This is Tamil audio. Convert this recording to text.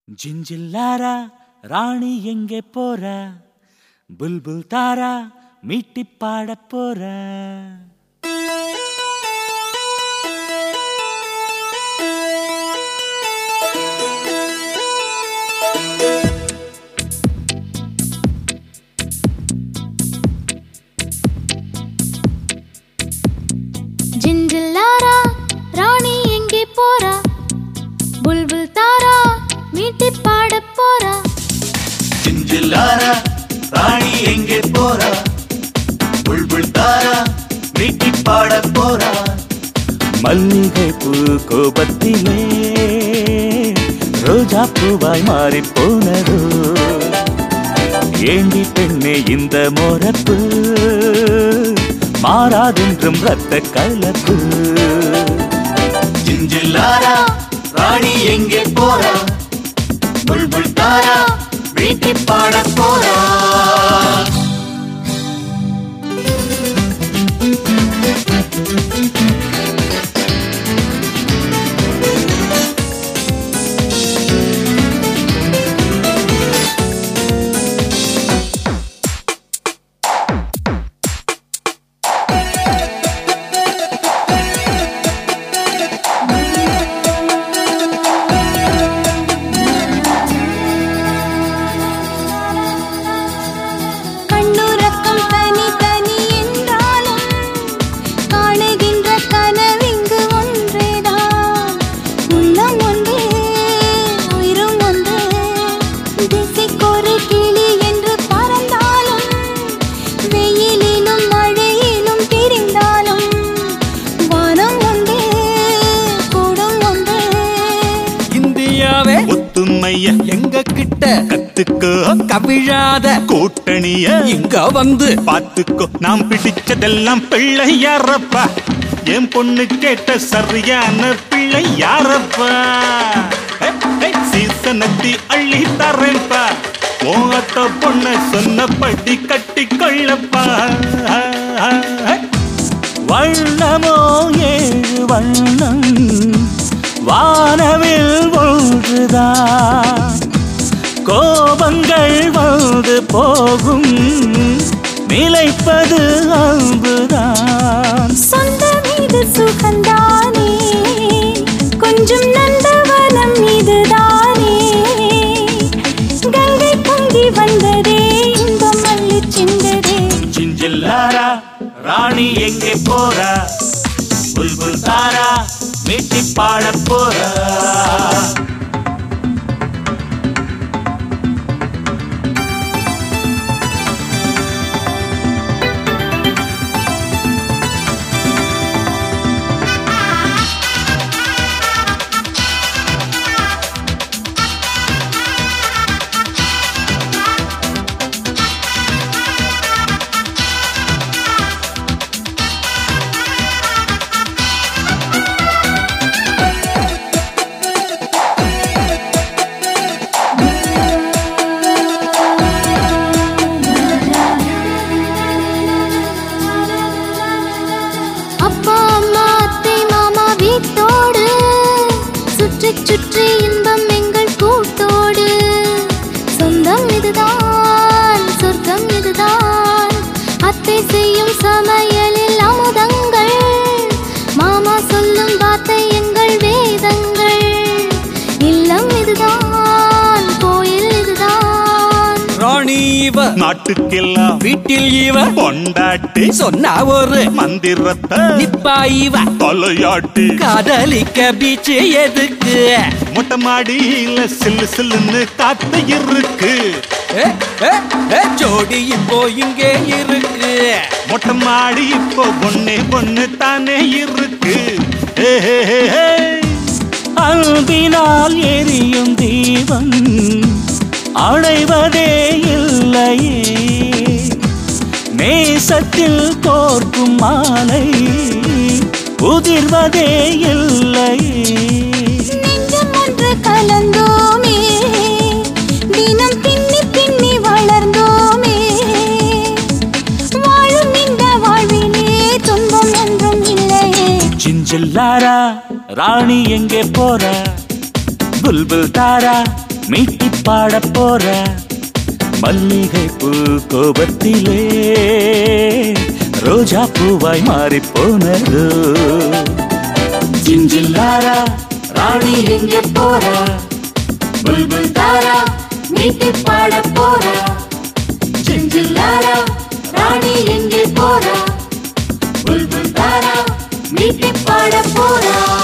ஜிஞ்சில்லாரா ராணி எங்கே போற? புல்புல் தாரா மீட்டி பாட போற. ஜிஞ்சில்லாரா ராணி எங்கே போறா? புல்புல் தாரா மீட்டி பாட போறா. ஜிஞ்சில்லாரா ராணி எங்கே போறா? புல்புல் தாரா மீட்டி பாட போறா. மல்லிகை பூ கோபத்திலே ரோஜா பூவாய் மாறி போனதோ, ஏண்டி பெண்ணே இந்த மோரப்பு, மாறாதென்றும் ரத்த கலப்பு. ஜிஞ்சில்லாரா ராணி எங்கே போறா? புல்புல் தாரா மீட்டி பாட போறா. எங்க கிட்ட கத்துக்கோ, கவிழாத கூட்டணிய இங்க வந்து பாத்துக்கோ. நாம் பிடிச்சதெல்லாம் பிள்ளை யாரப்பா, என் பொண்ணு கேட்ட சரியான பிள்ளை யாரப்பா. சீசனத்தி அள்ளி தரேன்பா, மோகத்த பொண்ண சொன்னபடி கட்டி கொள்ளப்பா. வண்ணமோ ஏழு வண்ணம், வானவில் ஒன்றுதான், கோபங்கள் வந்து போகும், நிலைப்பது அன்புதான். சொந்த மீது சுகந்தானே, கொஞ்சம் நந்தவனம் இதுதானே, கங்கை பொங்கி வந்ததே, இன்பம் அள்ளி சிந்ததே. ஜிஞ்சில்லாரா ராணி எங்கே போறா? புல்புல் தாரா மீட்டி பாட போறா. சுற்றி இன்பம் எங்கள் கூட்டோடு, சொந்தம் இதுதான் சொர்க்கம் இதுதான், அத்தை செய்யும் சமையலில் அமுதங்கள், மாமா சொல்லும் வார்த்தை எங்கள் வேதங்கள், இல்லம் இதுதான் கோயில் இதுதான். ராணி இவ நாட்டுக்கெல்லாம் வீட்டில் இவ பொண்டாட்டி, சொன்ன ஒரு மந்திரத்தை நிப்பா இவ தலையாட்டி. காதலிக்க பீச் எதுக்கு, மொட்டை மாடியில சில்லு சில்லுன்னு காத்து இருக்கு. ஜோடி இப்போ இங்கே இருக்கு, மொட்டை மாடி இப்போ ஒன்னே ஒன்னு தானே இருக்கு. அன்பினால் எரியும் தீபம் அடைவதே இல்லையே, நேசத்தில் கோர்க்கும் மாலை உதிர்வதே இல்லையே. நெஞ்சம் ஒன்று கலந்தோமே, தினம் பின்னி பின்னி வளர்ந்தோமே, வாழும் இந்த வாழ்விலே துன்பம் ஒன்றும் இல்லையே. ஜிஞ்சில்லாரா ராணி எங்கே போற? புல்புல் தாரா மீட்டி பாட போற மல்லிகை பூ கோபத்திலே ரோஜா பூவாய் மாறி போனது ஜிஞ்சில்லாரா ராணி எங்கே போறா புல்புல் தாரா மீட்டி பாட போறா ஜிஞ்சில்லாரா ராணி எங்கே போறா புல்புல் தாரா மீட்டி பாட போறா